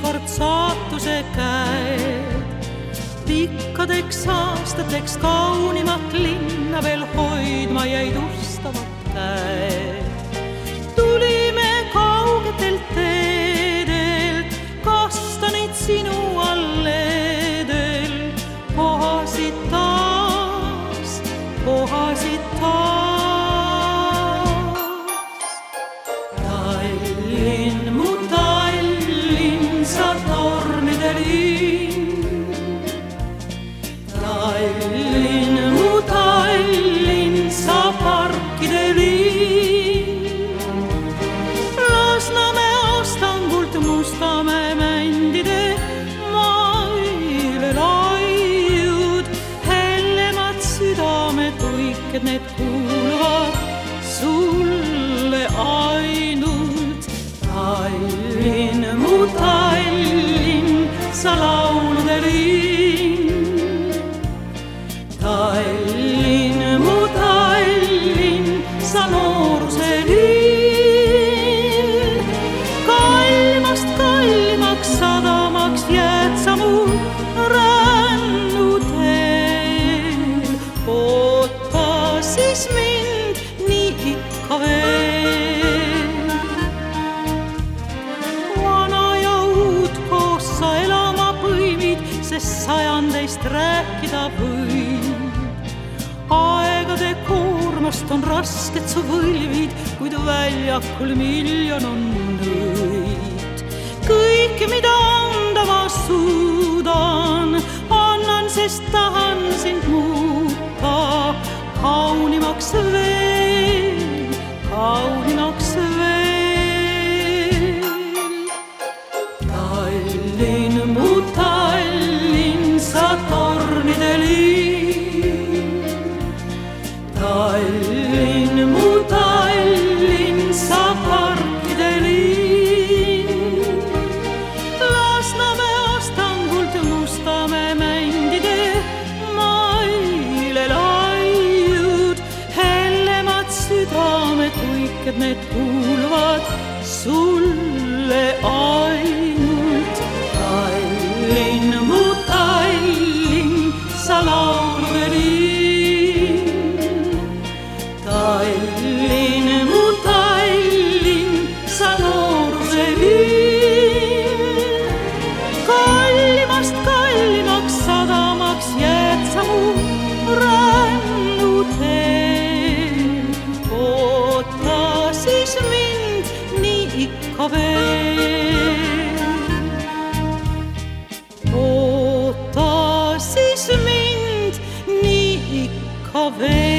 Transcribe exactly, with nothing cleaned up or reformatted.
ükskord saatuse käed. Pikkadeks aastateks kaunimat linna veel hoidma jäid ustavad käed. Tulime kaugetelt teedelt, kastanid sinu alledel, kohasid taas, kohasid taas. Tallinn, mu Tallinn, sa tornide linn. Tallinn, mu Tallinn, sa parkide linn. Lasnamäe Astangult Mustamäe mändide maile laiud. Hellemad südamed tuiked, need kuuluvad sulle ainult. Tallinn, mu Tallinn, sa laulude linn. Tallinn, mu Tallinn, sa nooruse linn. Kallimast kallimaks sadamaks jääd sa mu rännuteel. Oota siis mind nii ikka veel. Vana ja uut koos sa elama põimid, sest sajandeist rääkida võib. Aegade koormast on rasked su võlvid, kuid väljakul miljon on nõid. Kõik, mida anda ma suudan, annan, sest tahan sind muuta kaunimaks veel, kaunimaks veel. Tallinn, mu Tallinn, sa tornide linn. Tallinn, mu Tallinn, sa parkide linn. Lasnamäe Astangult Mustamäe mändide maile laiud. Hellemad südamed tuiked, need kuuluvad sulle ainult. Tallinn, mu Tallinn, sa laulude linn. Tallinn, mu Tallinn, sa nooruse linn. Kallimast kallimaks sadamaks jääd sa mu rännuteel. Oota siis mind nii ikka veel. Oota siis mind nii ikka veel.